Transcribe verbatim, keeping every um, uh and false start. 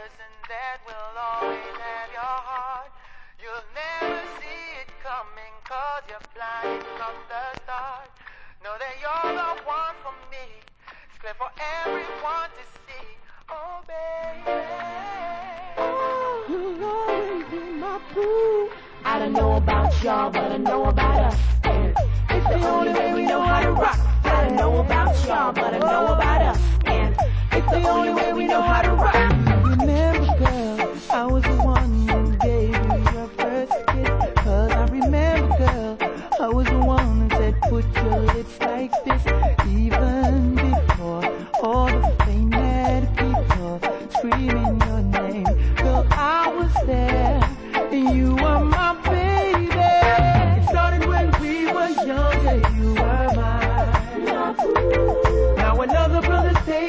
person that will always have your heart. You'll never see it coming cause you're flying from the start. Know that you're the one for me. It's clear for everyone to see. Oh baby, oh, you'll always be my boo. I don't know about y'all, but I know about us. It's the only way we know how to rock. I don't know about y'all, but I know about us.